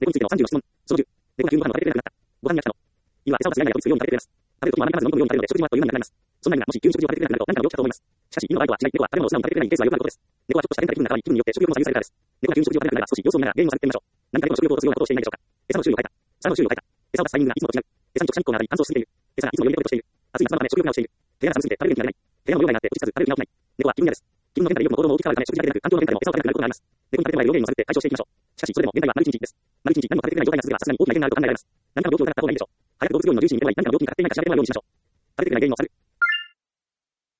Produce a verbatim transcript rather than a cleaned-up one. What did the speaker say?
猫についてのさんじゅうの質問。そのじゅう。猫が急にご飯を食べてくれなくなった。ご飯に飽きたの。いいわ、餌を出すやいなやとにするように食べてくれます。食べるときもあまりまず飲むように食べるので、食事はというようになります。そんな意味が、もし急に食事を食べてくれなくなると何かの病気かと思います。しかし、犬の場合とは違い、猫は食べ物を素直に食べてくれないケースがよくあることです。猫はちょっとした変化気分の中に気分によって食欲も左右されるからです。猫が急に食事を食べなくなれば少し様子を見ながら原因を探ってみましょう。何か猫の食欲を落とすようなことをしていないでしょうか。餌の種類を変えた。餌の種類を変えた。餌を出すタイミングがいつもと違う。餌に直射日光が当たり乾燥しすぎている。餌がいつもよりペコペコしている。暑い夏場のため食欲が落ちている。部屋が寒すぎて食べる気が出ない。部屋の量が上がって落ち着かず食べる気が起きない。猫は気分屋です。気分の変化で夜も行動も大きく変わるため食事だけでなく環境の変化でも餌を食べなくなることがあります。猫に食べてもらえる量を探って解消していきましょう。しかし、それでも現在は丸一日です。丸一日何も食べてくれない状態が続けばさすがに大きな異変があると考えられます。何かの病気を疑った方がいいでしょう。早く動物病院の獣医に電話や何かの病気にかかっていないか調べてもらうようにしましょう。食べてくれない原因を探る。